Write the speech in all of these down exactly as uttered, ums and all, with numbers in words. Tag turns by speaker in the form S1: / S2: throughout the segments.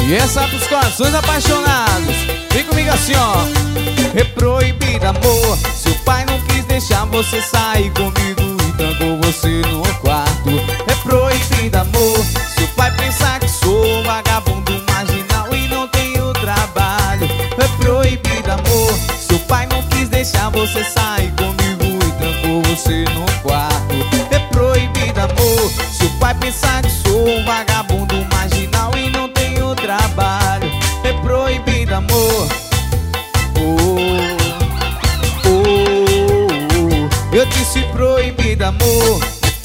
S1: E essa pros corações apaixonados. Vem comigo assim, ó. É proibido amor. Seu pai não quis deixar você sair comigo e trancou você no quarto. É proibido amor. Seu pai pensa que sou um vagabundo marginal e não tenho trabalho. É proibido amor. Seu pai não quis deixar você sair comigo e trancou você no quarto. É proibido amor. Seu pai pensa que sou um vagabundo marginal e não tenho trabalho. É proibido amor. Oh, oh, oh. Eu disse proibido amor.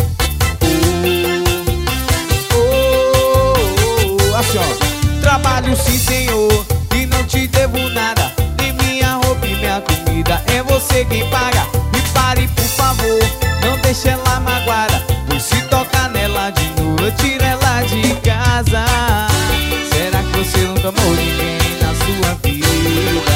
S1: Oh, oh, oh. Assim ó. Trabalho sim senhor e não te devo nada, nem minha roupa e minha comida, é você quem paga. Me pare por favor, não deixe ela magoada, pois se tocar nela de novo eu tiro ela de casa. Será que você nunca amou ninguém na sua vida?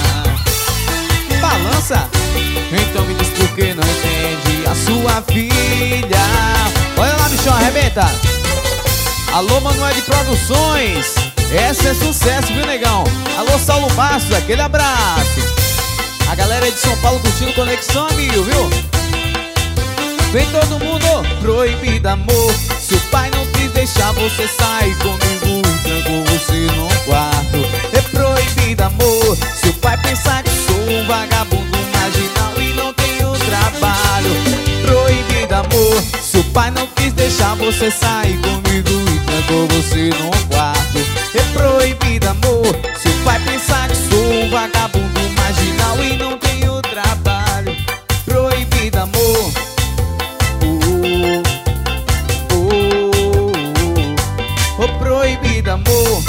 S1: Balança! Então me diz por que não entende a sua filha. Olha lá, bichão, arrebenta! Alô, Manuel de Produções, essa é sucesso, viu, negão? Alô, Saulo Bastos, aquele abraço. A galera aí de São Paulo curtindo Conexão Mil, viu? Vem todo mundo. Proibido amor. Seu pai não quis deixar você sair comigo e trancou você no quarto. É proibido amor. Seu pai pensa que sou um vagabundo marginal e não tenho trabalho. Proibido amor. Seu pai não quis deixar você sair comigo e trancou você no quarto. É proibido amor. Seu pai pensa que sou um vagabundo marginal e não tenho trabalho. Proibido amor. Oh, proibido amor.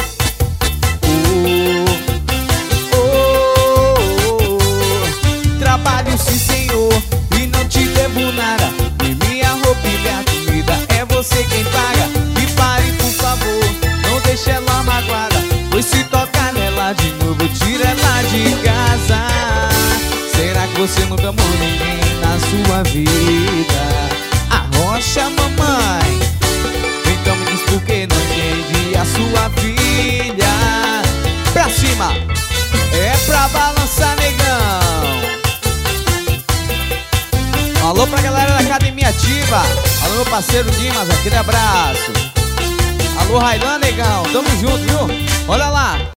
S1: Oh, oh, oh. Trabalho sim senhor e não te devo nada, e minha roupa e minha comida, é você quem paga. Me pare por favor, não deixe ela magoada, pois se tocar nela de novo eu tiro ela de casa. Será que você nunca amou ninguém na sua vida? Arrocha mamãe. Então me diz por que não entende a sua filha. Pra cima, é pra balançar, negão. Alô pra galera da Academia Ativa. Alô meu parceiro Dimas, aquele abraço. Alô Railan, negão, tamo junto, viu? Olha lá.